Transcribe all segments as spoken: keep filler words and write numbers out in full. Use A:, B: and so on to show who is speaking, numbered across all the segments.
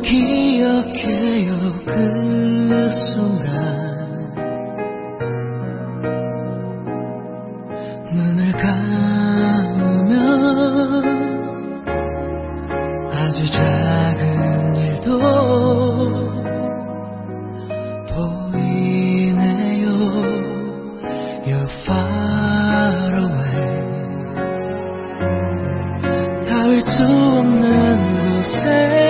A: 기억해요 그 순간 눈을 감으면 아주 작은 일도 보이네요. You're far away. 닿을 수 없는 곳에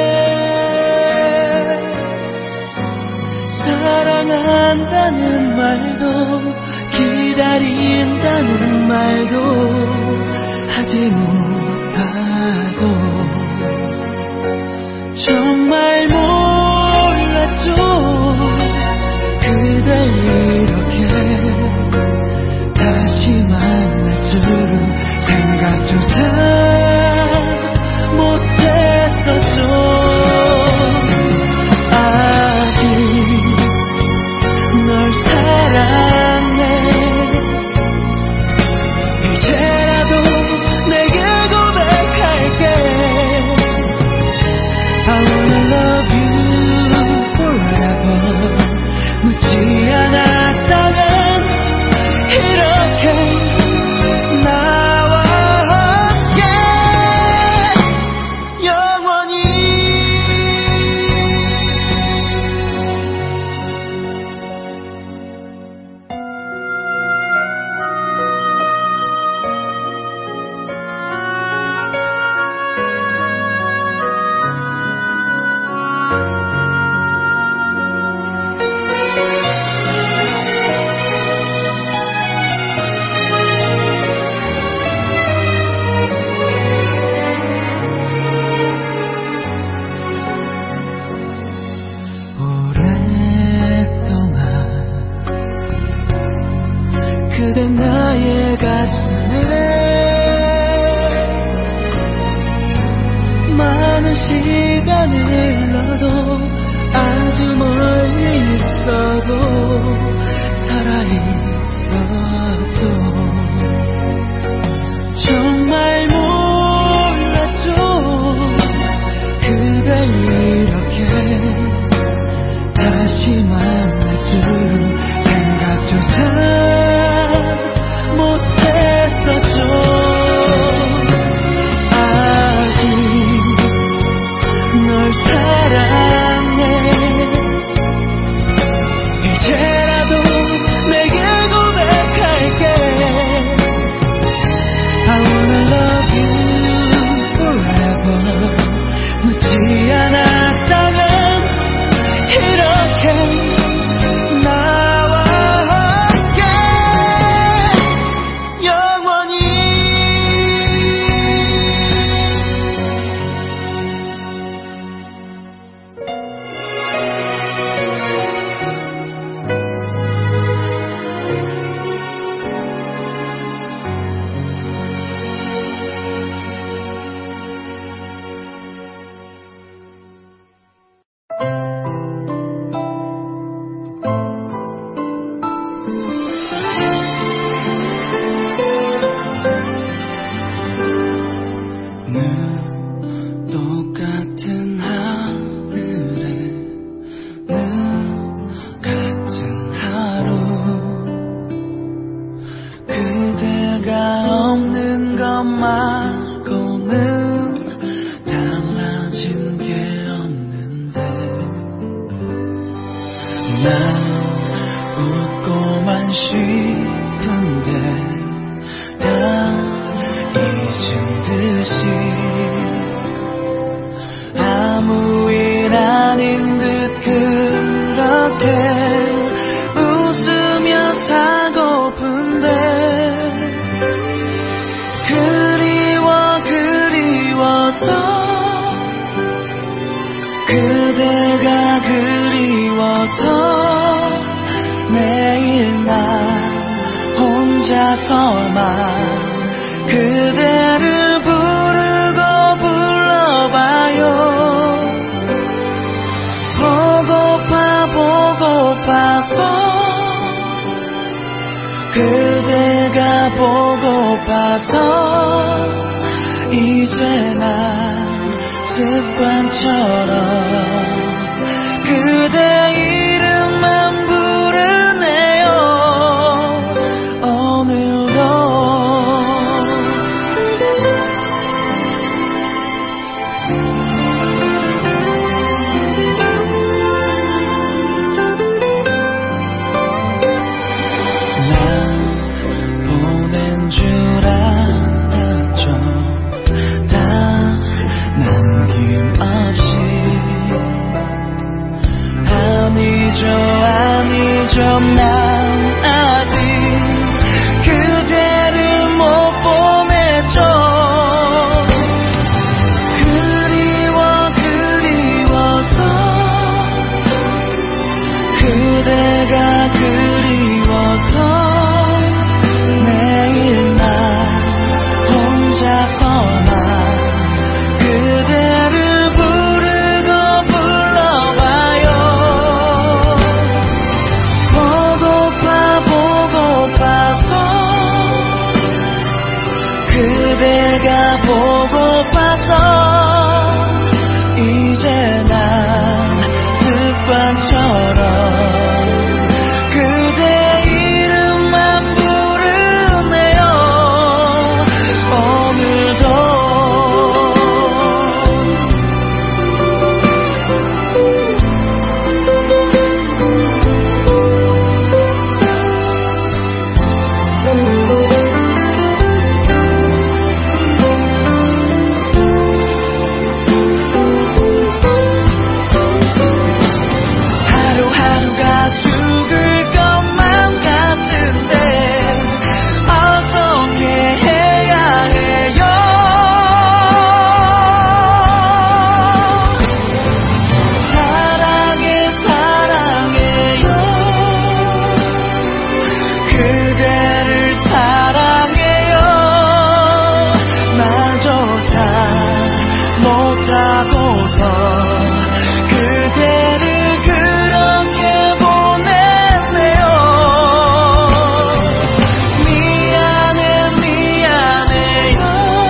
A: 사랑한다는 말도 기다린다는 말도 하지 못하고 정말 몰랐죠. 그댈 이렇게 다시 만날 줄은 생각조차 못했었죠. 아직 널 사랑해. 이제라도 내게 고백할게. I wanna love you forever. 묻지 않았다면 이렇게 나와 함께 영원히. 그대 나의 가슴에 많은 시간을 흘러도 아주 멀리 있어도 살아있어도 정말 몰랐죠. 그댈 이렇게 다시 만날 줄은 생각조차 그대가 그리워서 매일 나 혼자서만 그대를 부르고 불러봐요. 보고파 보고파서 그대가 보고파서 이제 난 습관처럼 그대 이름만 부르네요. 오늘도 난 보낸 줄 알았죠. 다 남김없이. 아니죠 아니죠 난 아직 그대를 못 보냈죠. 그리워 그리워서 그대가 그리워서 매일 나 혼자서만 그대를 부르고 불러봐요. 보고파 보고파서 그대가 보고파서 이제 난 습관처럼 그대 이름만 부르네요. 오늘도 하루하루가 죽을 것만 같은데 어떻게 해야 해요. 사랑해 사랑해요. 그대를 사랑해요. 나조차 못하고서 그대를 그렇게 보냈네요. 미안해 미안해요.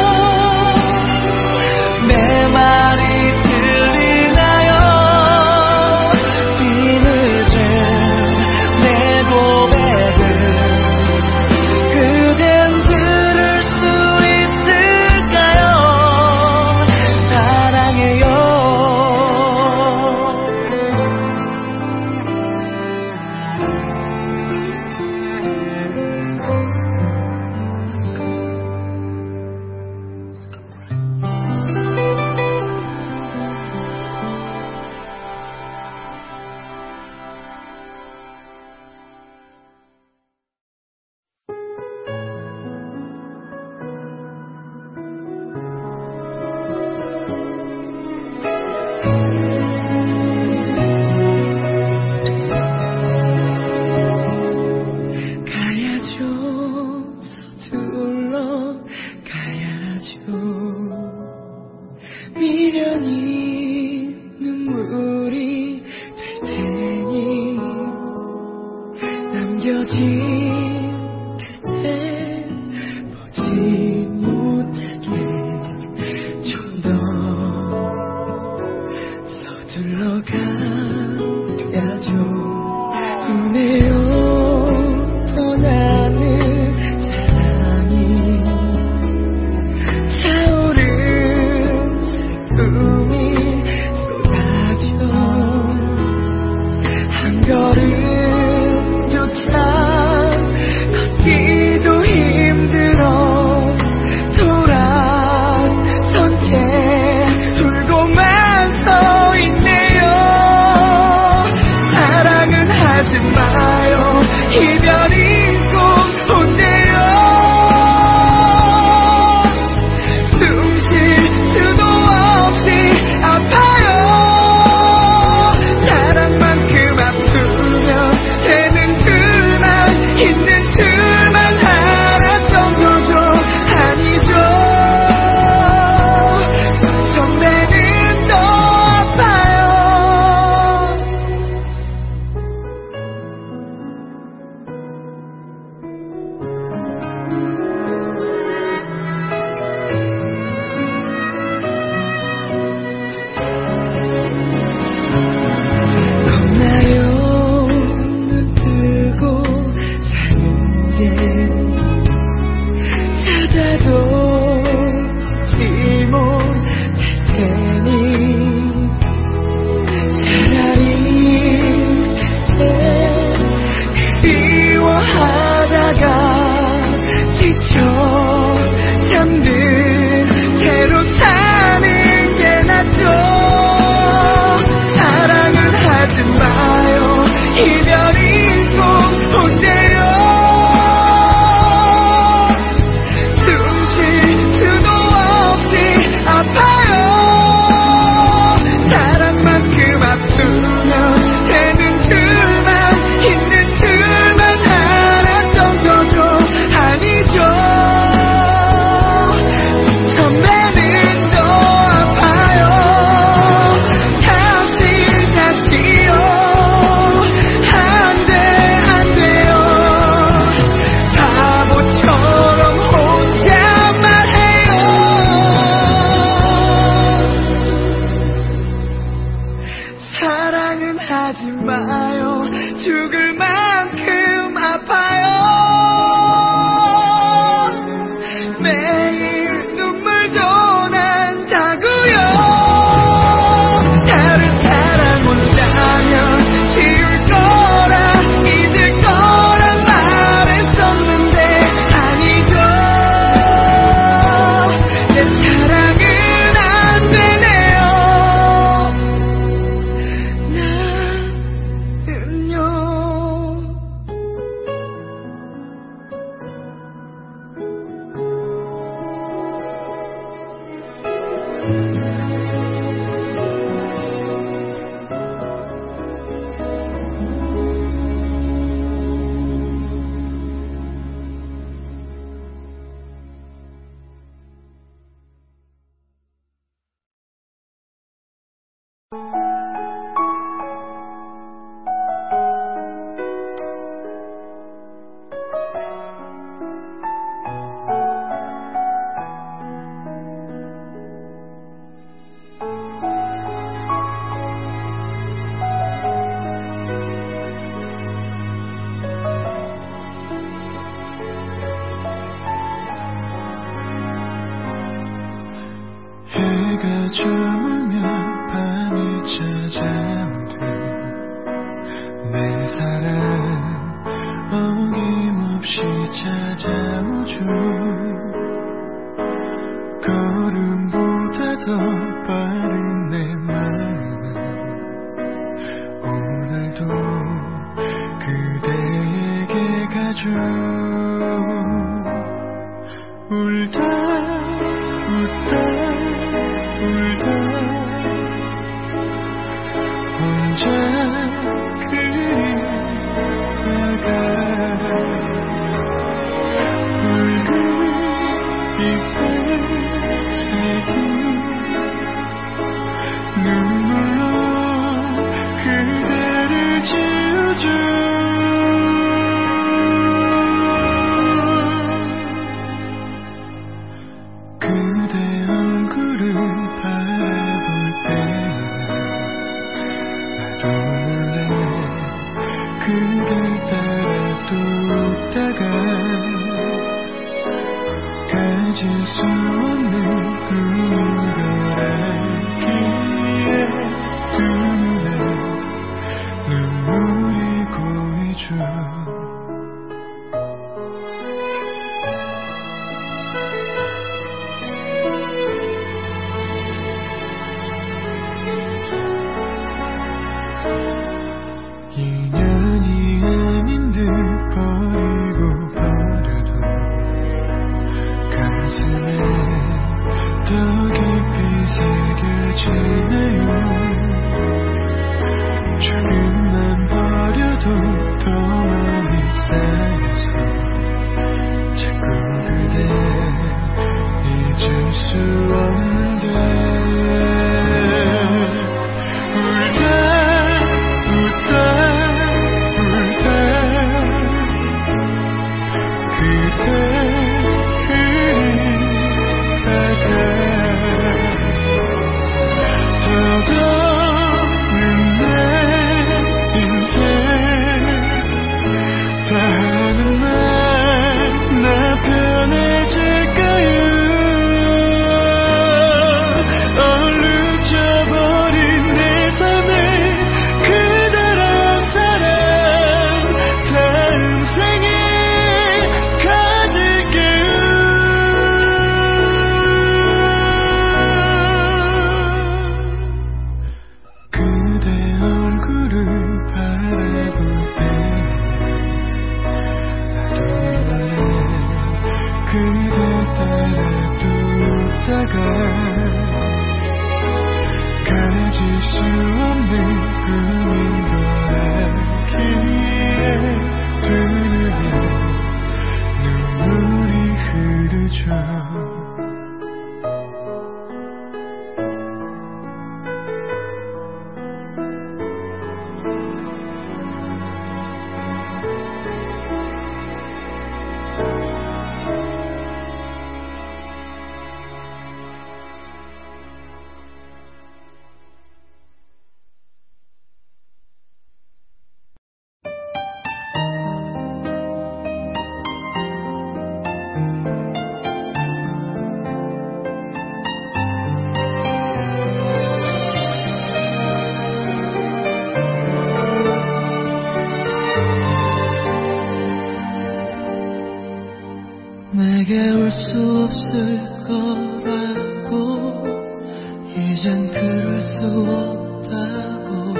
A: 내 말이 들리나요. 뒤늦은 내 고백을 그댄 들을 수 있을까요. 사랑해요. 가야죠. 서둘러 가야죠. 미련이 눈물이 될 테니 남겨진 그대 보지 못하게 좀 더 서둘러 가야죠. 흔내어 떠나는 사랑이 차오른 슬픔이 쏟아져 한 걸음조차 걷기도 힘들어 힘든 채로 사는 게 낫죠. 사랑은 하지 마요. 이별이 꼭 온대요. 숨 쉴 수도 없이 아파요. 사랑만큼 아프면 되는 줄만 있는 줄만 알아 정도도 아니죠. 선배는 더 아파요. 다시 다시요. 안 돼 안 돼요. 바보처럼 혼자만 해요. 사랑은 하지 마요. 죽을 만큼 아파요. 매일 눈물도 난다고요. 다른 사람 온다면 지울 거라 잊을 거란 말했었는데 아니죠. 내 사랑은 안 되네요. 나는요.
B: 해가 저물면 밤이 찾아오듯 내 사랑 어김없이 찾아오죠. 걸음보다 더 빠른 내 마음은 오늘도 그대에게 가죠. 울다 웃다 울다 혼자 그리다가 붉은 잎에 새긴 눈물로 그대를 지우죠. 그대 얼굴을 바라볼 때는 나도 몰래 그댈 따라 또 웃다가 가질 수 없는 꿈인 걸 알기에 두 눈에 눈물이 고이죠. 인연이 아닌 듯 버리고 버려도 가슴에 더 깊이 새겨지네요. 조금만 버려도 더 많이 쌓여서 자꾸 그대 잊을 수 없는데 나 편해질까요? 그대 따라 두다가 가질 수 없는 꿈인 걸 알기에 드는 눈물이 흐르죠.
A: 내게 올 수 없을 거라고 이젠 그럴 수 없다고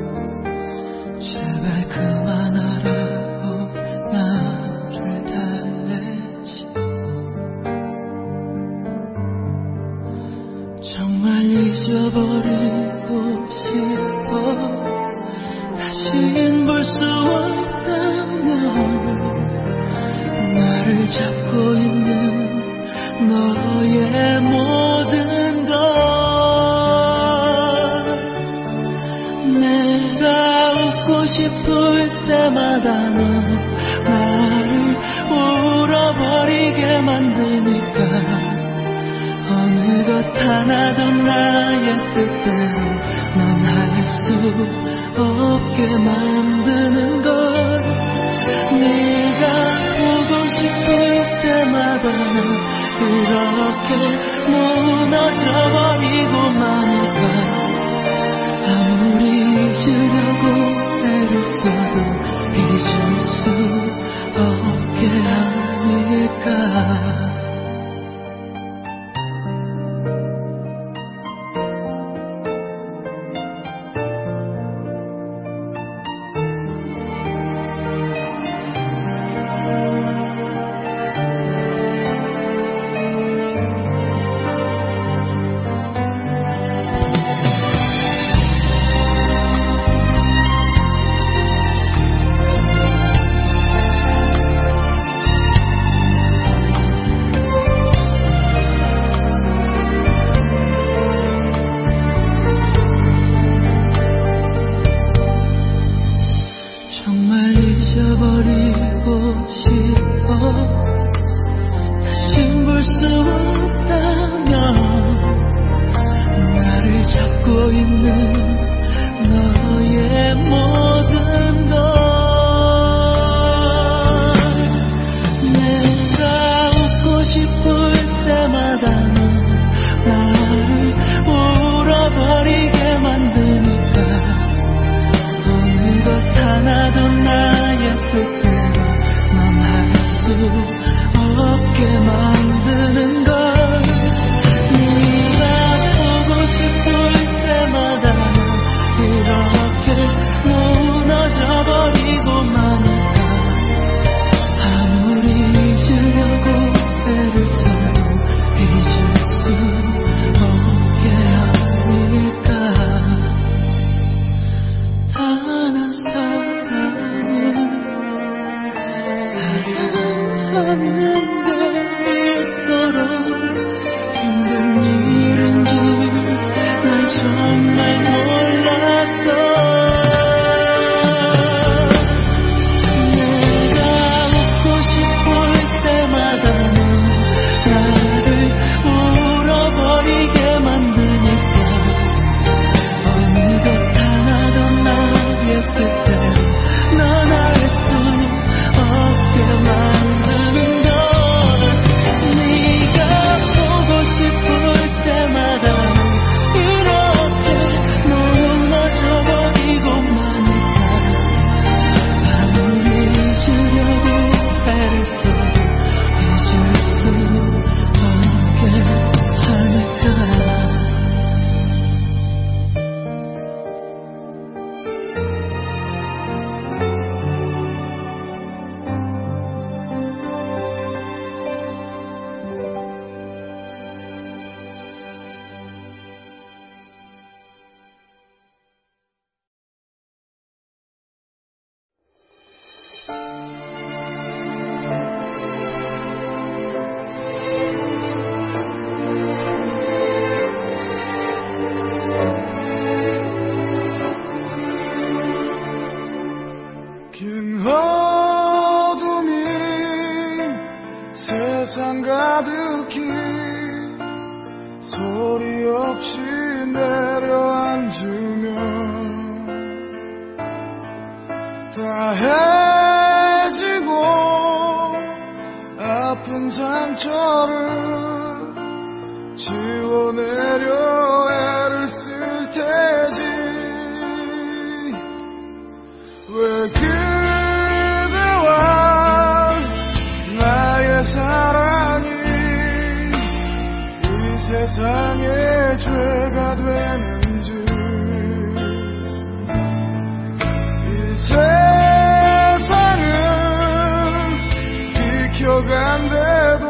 A: 제발 그만하라고 나를 달래지. 정말 잊어버리고 싶어 다신 볼 수 없다면 나를 잡고 있는 너의 모든 것 내가 웃고 싶을 때마다 너 나를 울어버리게 만드니까 어느 것 하나도 나의 뜻대로 넌 할 수 없게 만드는 걸 네가 보고 싶을 때마다 이렇게 무너져버리고 마니까 아무리 잊으려고 애를 써도 잊을 수 없게 하니까. 잊어버리고 싶어 다신 볼 수 없다면 나를 잡고 있는 너의 모든 것 내가 웃고 싶을 때마다 나를 울어버리게 만드니까 어느 것 하나도 나의 뜻대로 넌 할 수 없게 만드는 걸 네가 보고 싶을 때마다
B: 가득히 소리 없이 내려앉으면 다 해지고 아픈 상처를 지워내려 애를 쓸 테지. 왜 그대와 나의 사랑이 이 세상의 죄가 되는지, 이 세상을 비켜간대도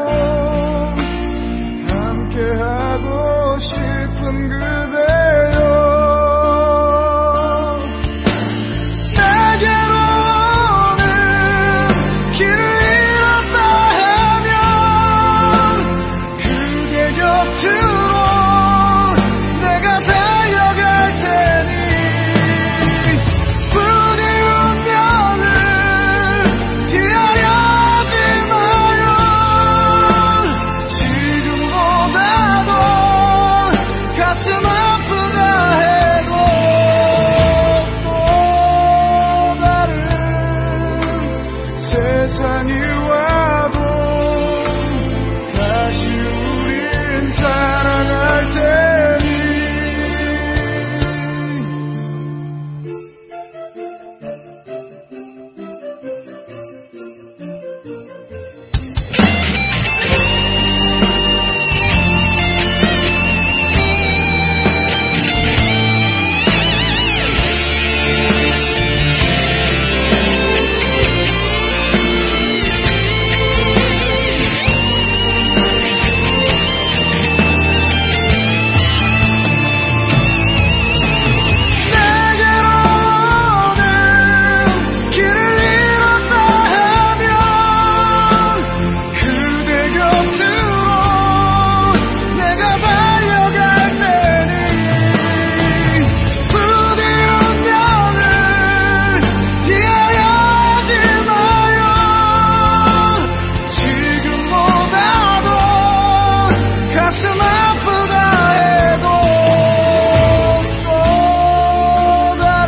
B: 함께하고 싶은 그대여. 내게로는 길을 잃었다 하면 그대 곁으로 내가 달려갈 테니 부디 운명을 피하려지 마요. 지금보다도 가슴 아프다 해도 또 다른 세상이 와도 다시 우린 사랑할 테니. 내게로는 길을 잃었다 하면 그대 곁으로 내가 달려갈 테니 부디 운명을 피하지 마요. 지금보다도 가슴 아프다 해도 또 다른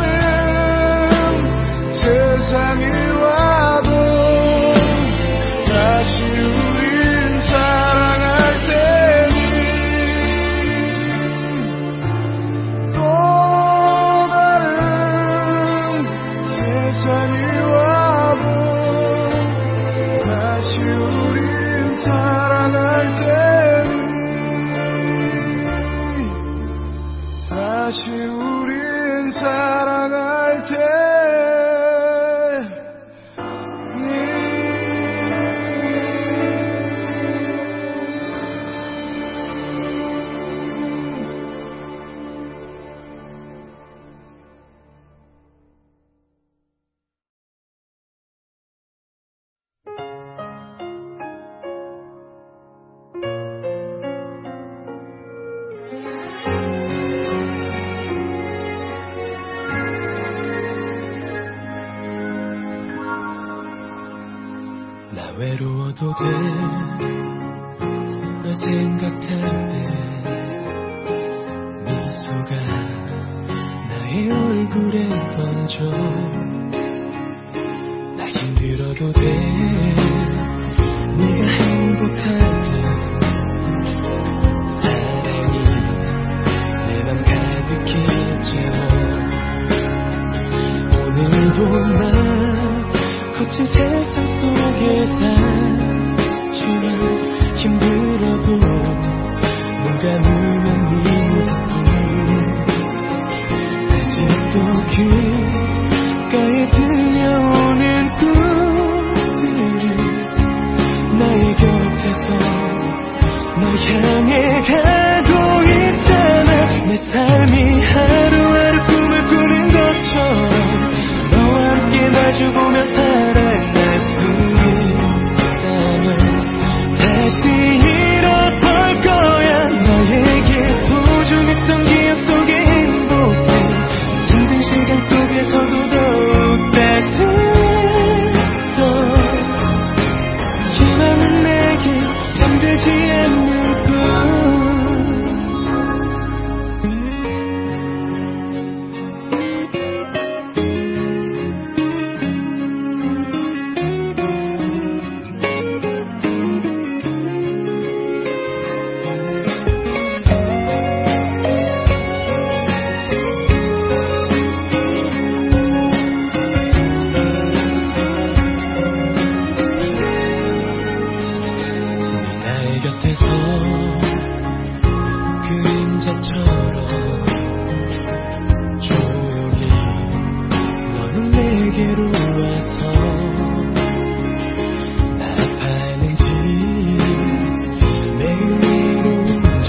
B: 세상이 와도 다시 우린 사랑할 테니. 또 다른 세상이 와도 다시 우린 사랑할 테니. 다시 우린 사랑할 테니.
A: 나 외로워도 돼. 널 생각할 때 미소가 나의 얼굴에 번져. 나 힘들어도 돼. 네가 행복할 때 사랑이 내 맘 가득히 채워. 오늘도 나 거친 세상 속에 살지만 힘들어도 눈 감으면 네 모습뿐. 아직도 귓가에 들려오는 꿈들이 나의 곁에서 널 향해 가고 있잖아. 내 삶이 하루하루 꿈을 꾸는 것처럼 너와 함께 마주보며 살아갈 수 있다면 다시 일어설 거야. 너의 않는 꿈 그림자처럼 조용히 너는 내게로 와서 아파하는지 매일 외로운지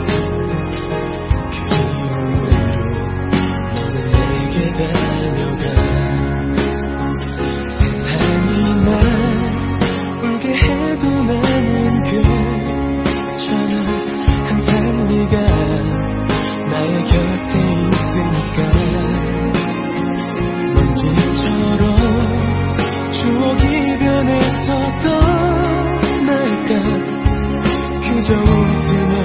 A: 그리움으로 너는 내게 달려가 세상이 날 울게 해도 나는 괜찮아 항상 네가 나의 곁에 있으니까 먼지처럼 추억이 변해서 떠날까 그저 웃으며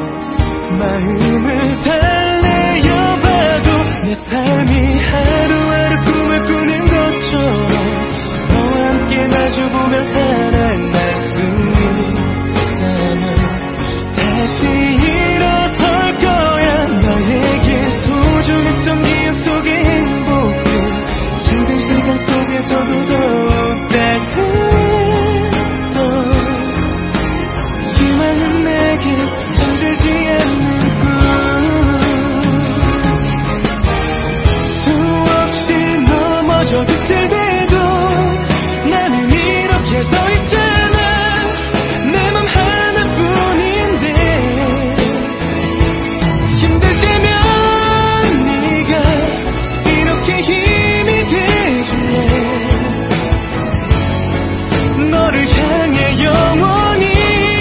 A: 마음을 달래어봐도 내 삶이 하루하루 꿈을 꾸는 것처럼 너와 함께 마주보며 살아날 수 있다면 다시 일어설 거야 너에게 소중했던 기억 속의 행복들 힘든 시간 속에서도 더욱 따뜻했던 희망은 내게 잠들지 않는 꿈 수없이 넘어져 비틀 때도 나는 이렇게 서 있잖아 내 맘 하나뿐인데 힘들 때면 네가 이렇게 힘이 돼줄래 너를 향해 영원히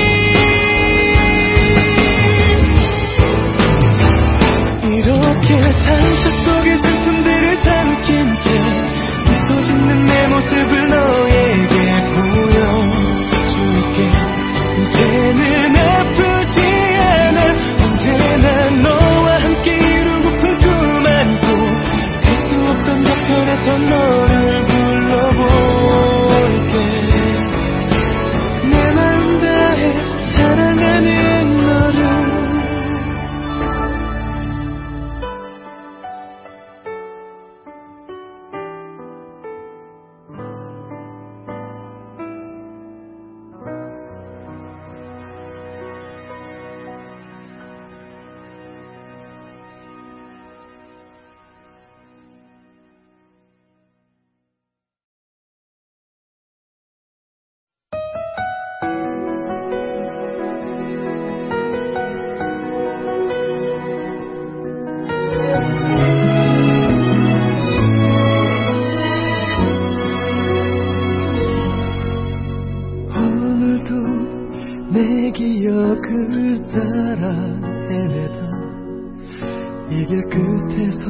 A: 이렇게 상처 속의 슬픔들을 삼킨 채 미소 짓는 내 모습을 너에게 보여줄게 이제는 아프지 않아 언제나 너와 함께 이루고픈 꿈 안고 갈 수 없던 저편에서 너를 불러볼게 내 마음 다해 사랑하는 너를 오늘도 내 기억을 따라 헤매다 이 길 끝에서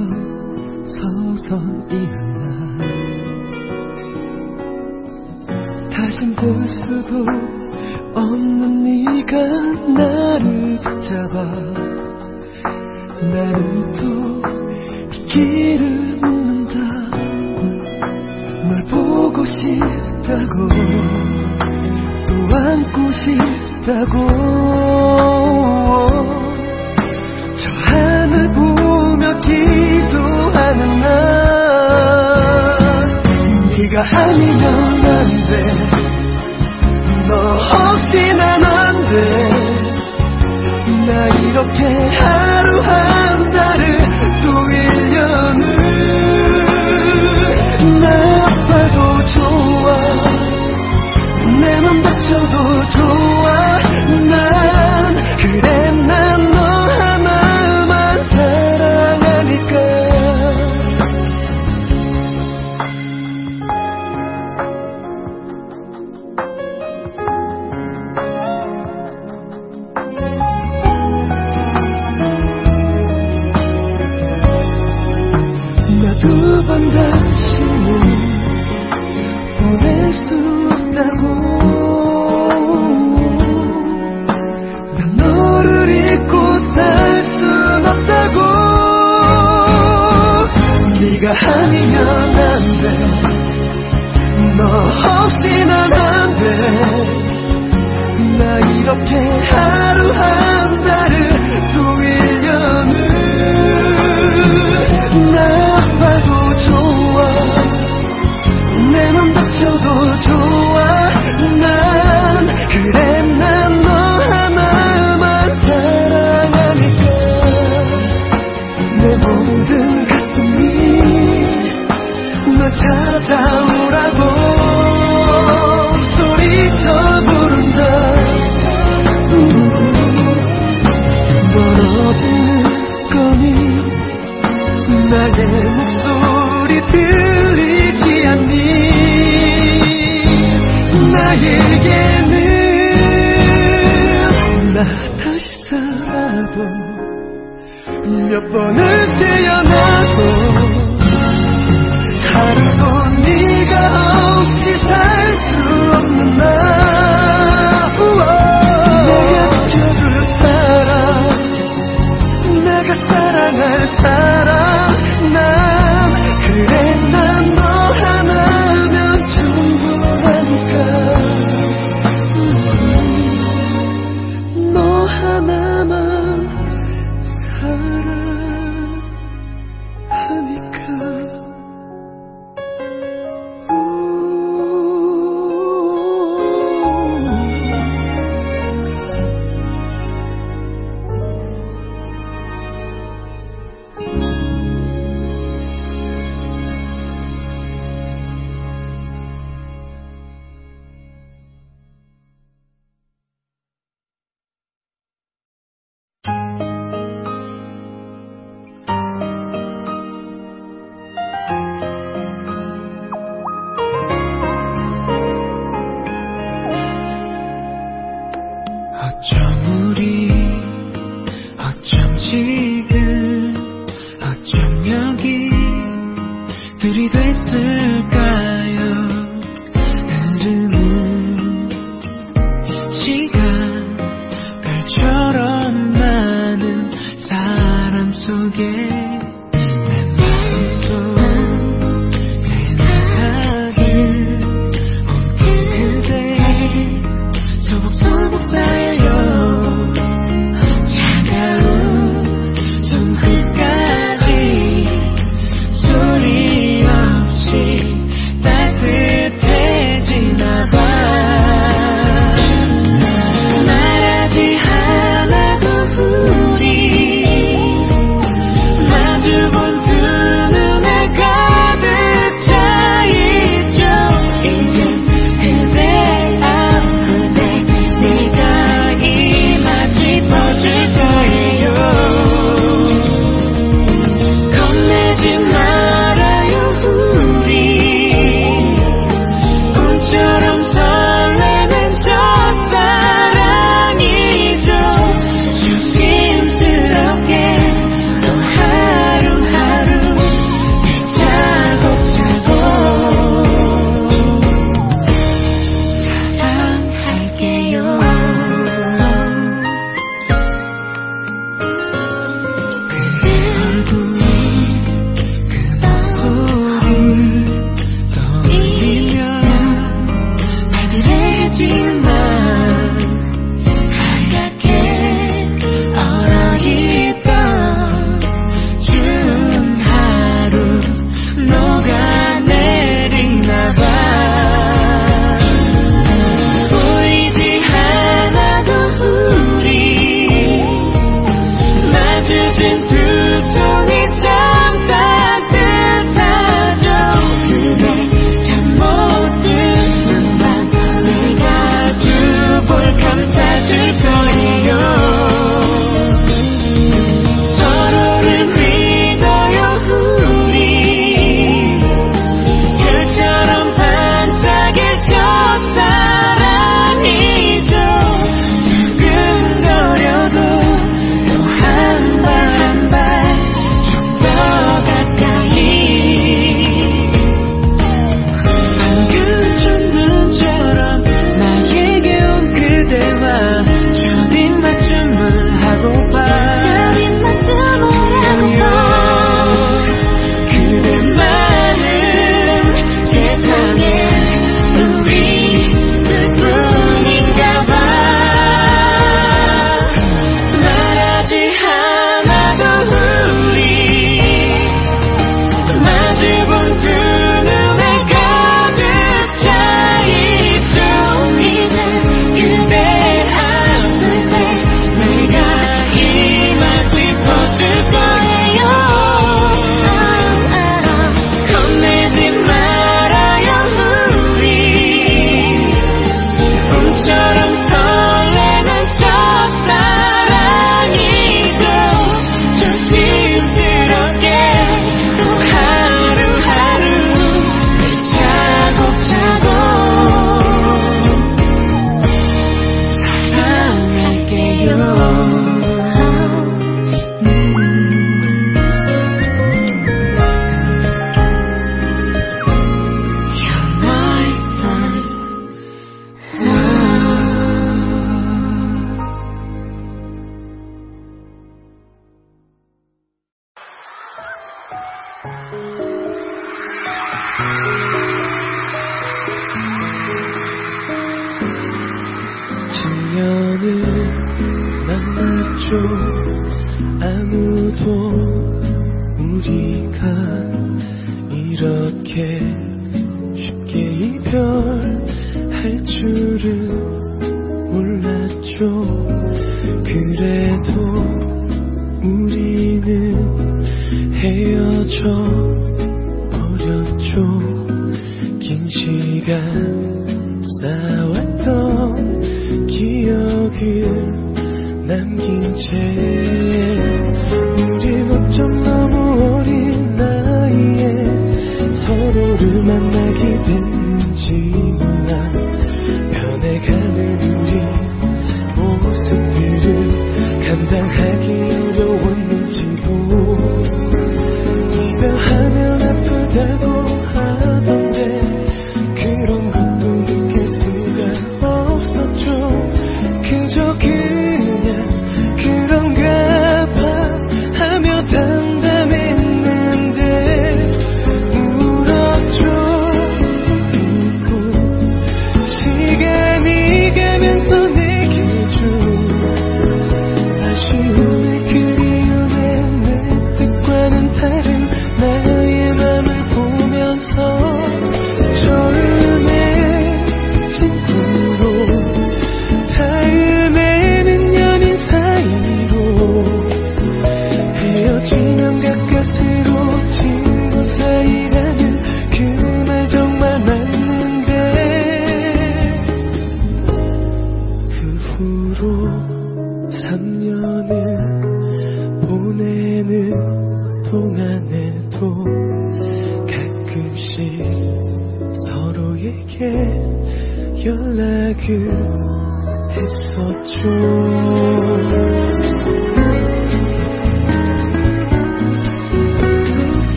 A: 서서히는 날 다신 볼 수도 없는 네가 나를 잡아 나는 또 이 길을 묻는다 널 보고 싶다고 또 안고 싶다고 저 하늘 보며 기도하는 나 네가 아니면 안 돼 너 없이 난 안 돼 나 이렇게 하루 한 달을 또 일 년을 나 아파도 좋아 내 맘 다쳐도 좋아 난 그래 난 너 하나만 사랑하니까 아니면 안 돼. 너 없이 난 안 돼. 나 이렇게 하루 한 달을 또 일 년을 나 아파도 좋아. 내 맘 다쳐도 좋아. 난 그래 난 너 하나만 사랑하니까. 내 모든 가슴이 널 찾아오라고 소리쳐 부른다. 넌 어디 거니. 나의 목소리 들리지 않니. 나에게는 나 다시 살아도 몇 번을 태어나도 하루도 네가 없이 살 수 없는 나. 내가 지켜줄 사람, 내가 사랑할 사람. 난 그래 난 너 하나면 충분하니까. 너 하나만 사랑하니까. 어쩜 우리 어쩜 지금 어쩜 여기 둘이 됐을까요. 흐르는 시간 별처럼 많은 사람 속에 내 마음속 빼나가길 온통 그대 소복소복 쌓여 차가운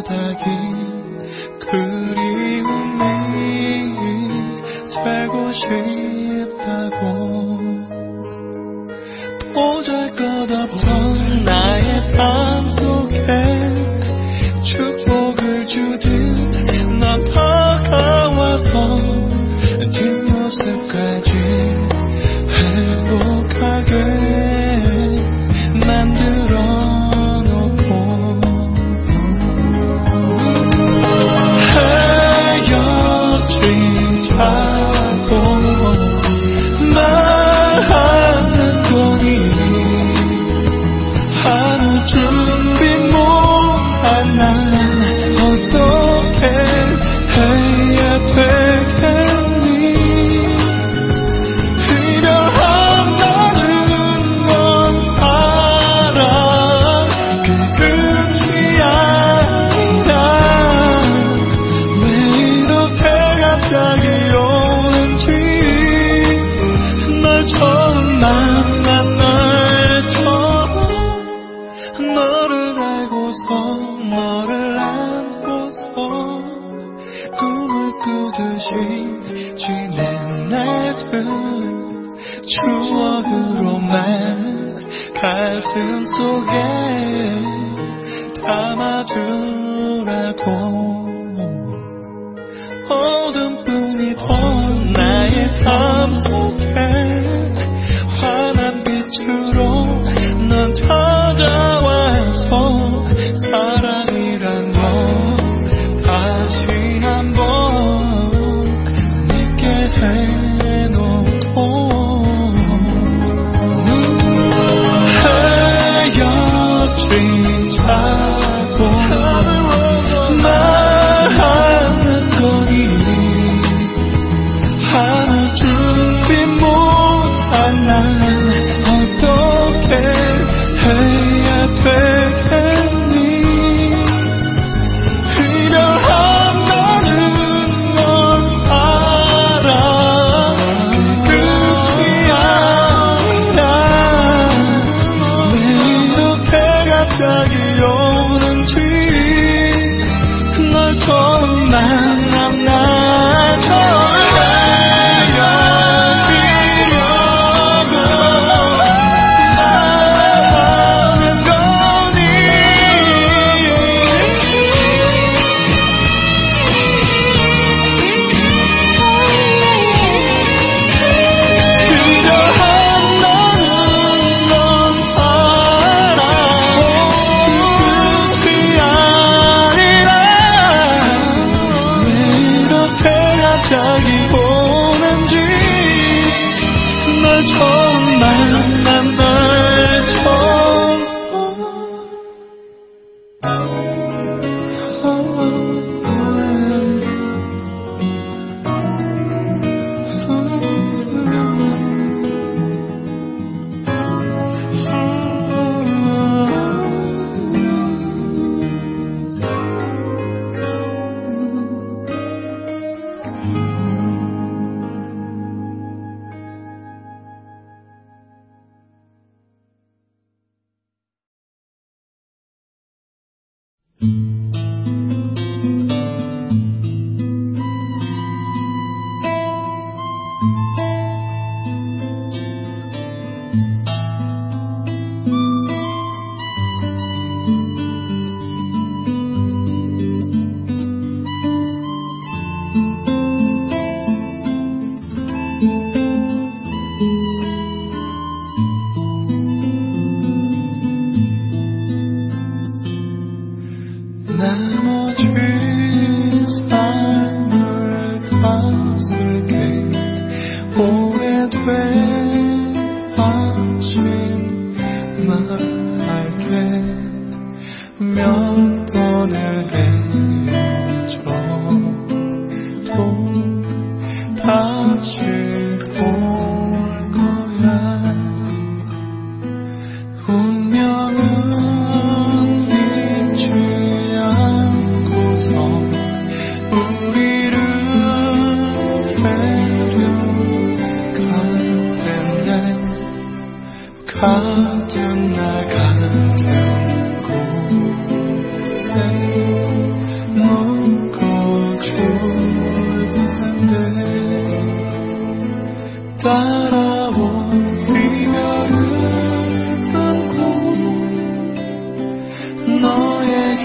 B: 바닥이 그리움이 되고 싶다고 보잘것없던 나의 삶 속에 축복을 주듯 넌 다가와서 뒷모습까지 행복하게 만들어 놓고 헤어지자고 말하는 거니 아무 준비 못한 난 어떻게 해야 되겠니 이별한다는 건 알아 그 끝이 아니라 왜 이렇게 갑자기 오는지 널 처음 만난 날처럼 너를 알고서 너를 안고서 꿈을 꾸듯이 지낸 날들 추억으로만 가슴 속에 담아두라고 어둠뿐이던 나의 삶 속에 환한 빛으로 넌 찾아와서 사랑이란 거 다시 한번 믿게 해놓고 헤어지자고 말하는 거니 아무 준비 못한 난 어떻게 해야 되겠니 이별한다는 건 알아 그 끝이 아니라 왜 이렇게 갑자기 오는지 널 처음 만난 날처럼 헤어지려고 말하는 거니 이별한다는 건 알아 그 끝이 아니라 왜 이렇게 갑자기 오는지 널 처음 만난 날처럼 나머지 삶을 다스게 오래된 아침 말할게 몇 번을 헤어져도 다시 올 거야 운명은 잊지 않고서 우리를 데려갈 텐데 같은 날 같은 곳에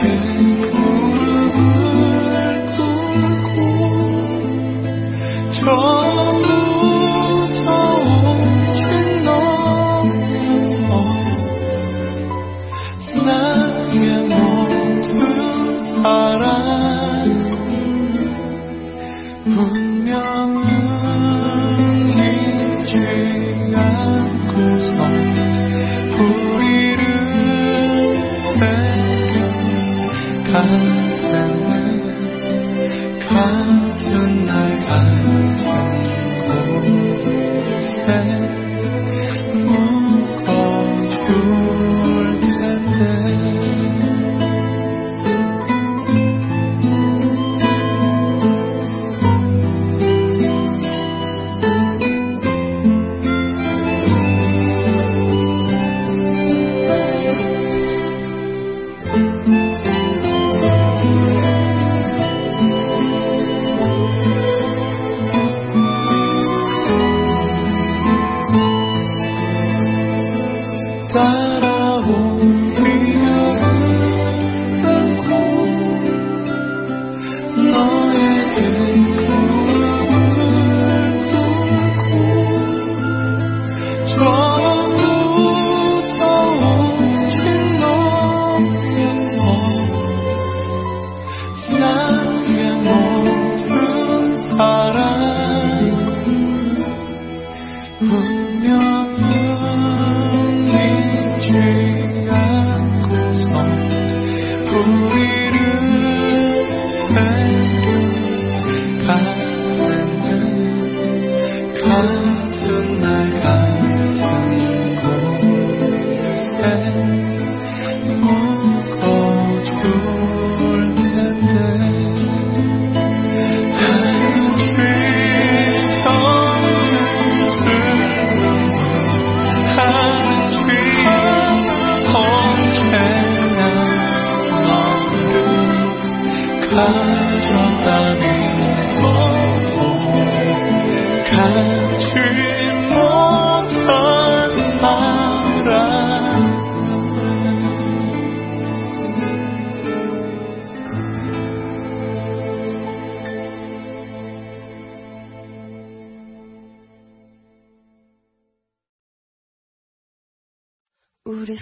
C: 우리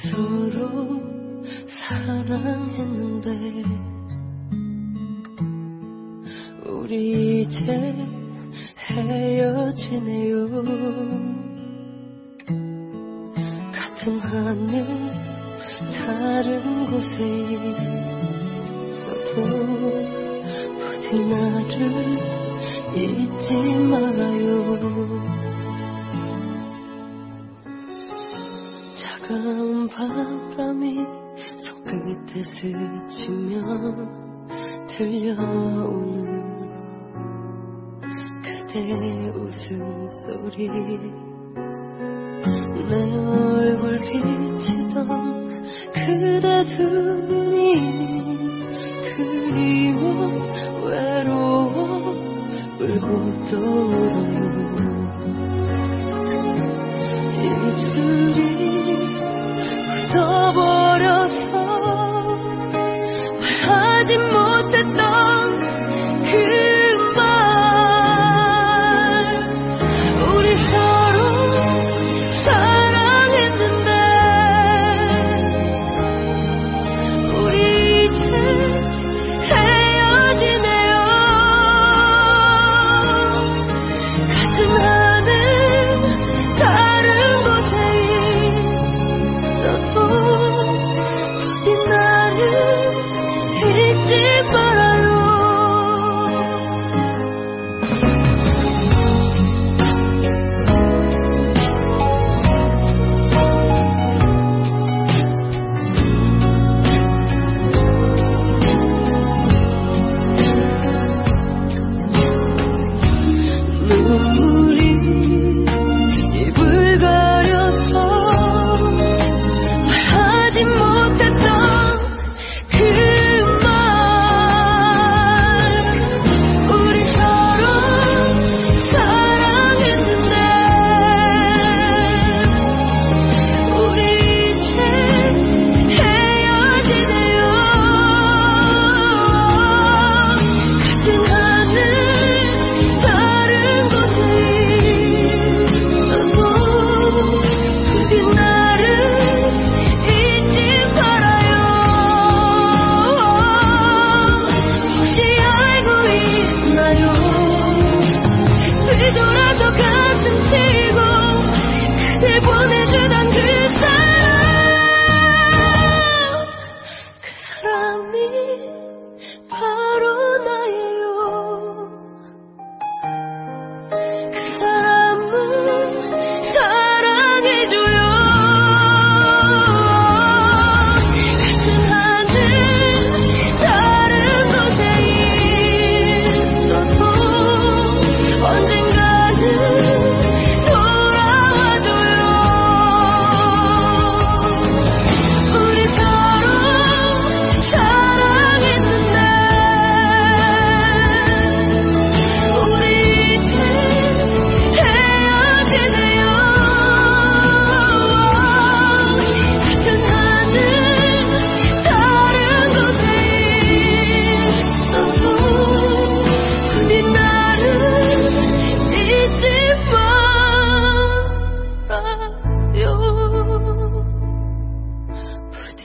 C: 서로 사랑했는데 우리 이제 헤어지네요. 같은 하늘 다른 곳에 있어도 부디 나를 잊지 말아요. 차가운 바람이 손끝에 스치며 들려오는 그대 웃음소리, 내 얼굴 비치던 그대 두 눈이 그리워 외로워 울고 또 울어요. 입술이 묻어버려서 말하지 못했던 그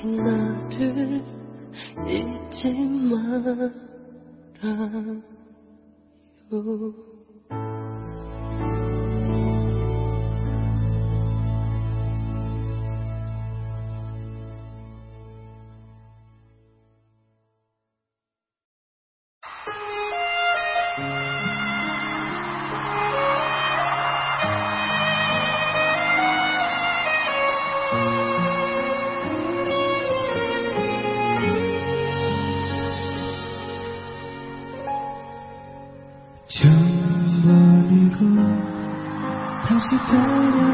C: 나를 잊지 말아요.
A: 처음 버리고 다시 돌아